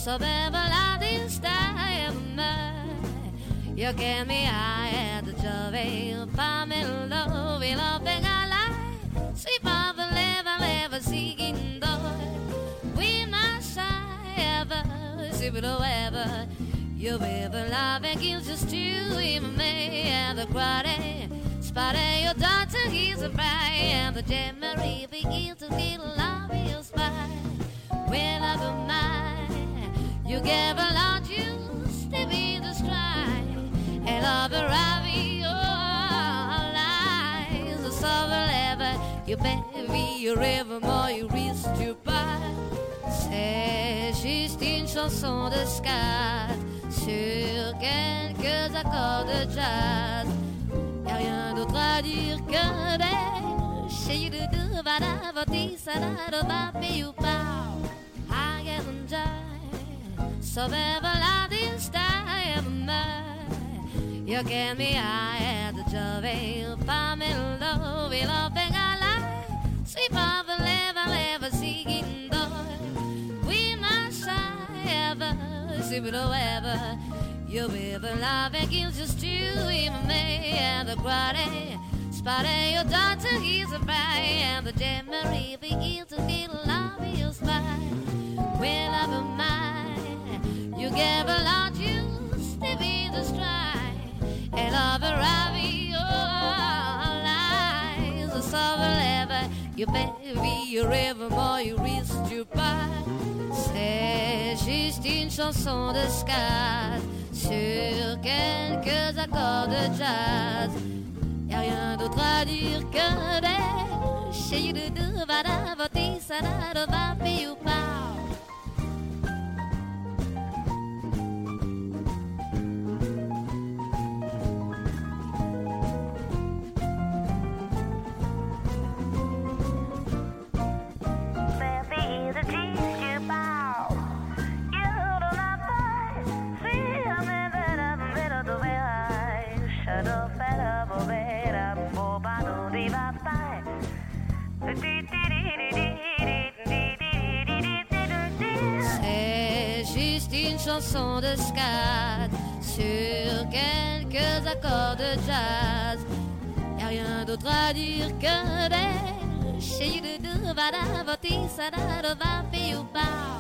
so bevela this time. You get me high at the joy, palm in love, we love a lie. Sweep up and live, seeking door. We must ever, see it ever. You ever love and gives us to him, may and the crowd. Spot your daughter, he's a bride, and the January begins to feel love you spy. When I go mine, you gave a lot, you step in the stride, and love arrive your lies. The summer ever, you baby, you river more, you risk to buy. C'est juste une chanson de scat sur quelques accords de jazz. Y'a rien d'autre à dire que des chez de deux badavati salade baby you bow. I get enjoy so ever this time. You get me high at the joy, palm in love, we love a lie. Sweep up and live, seeking door. We must ever, see it ever. You ever love and gives us to him, may and the crowd. Spot your daughter, he's a bride, and the January begins to feel love you spy. When I'm a mine, you gave a lot, you step in the stride, and love arrive your lies. The summer ever, you baby, you river more, you risk to buy. C'est juste une chanson de scat sur quelques accords de jazz. Y'a rien d'autre à dire que des chez de deux badavati salade baby you bow. C'est juste une chanson de scat sur quelques accords de jazz. Y'a rien d'autre à dire que des chez de deux badavati salade baby you bow.